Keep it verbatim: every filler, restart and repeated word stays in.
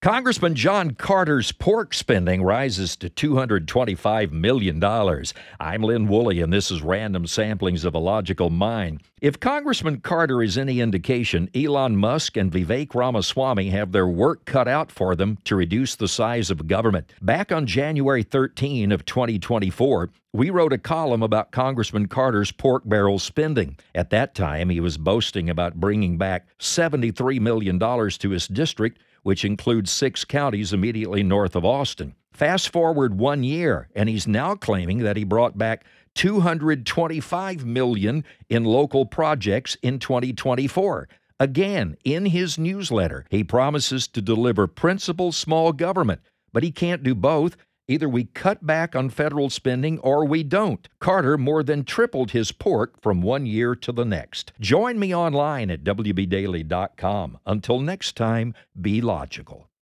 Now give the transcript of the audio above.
Congressman John Carter's pork spending rises to two hundred twenty-five million dollars. I'm Lynn Woolley, and this is Random Samplings of a Logical Mind. If Congressman Carter is any indication, Elon Musk and Vivek Ramaswamy have their work cut out for them to reduce the size of government. Back on January thirteenth of twenty twenty-four, we wrote a column about Congressman Carter's pork barrel spending. At that time, he was boasting about bringing back seventy-three million dollars to his district, which includes six counties immediately north of Austin. Fast forward one year, and he's now claiming that he brought back two hundred twenty-five million dollars in local projects in twenty twenty-four. Again, in his newsletter, he promises to deliver principled small government, but he can't do both. Either we cut back on federal spending or we don't. Carter more than tripled his pork from one year to the next. Join me online at W B daily dot com. Until next time, be logical.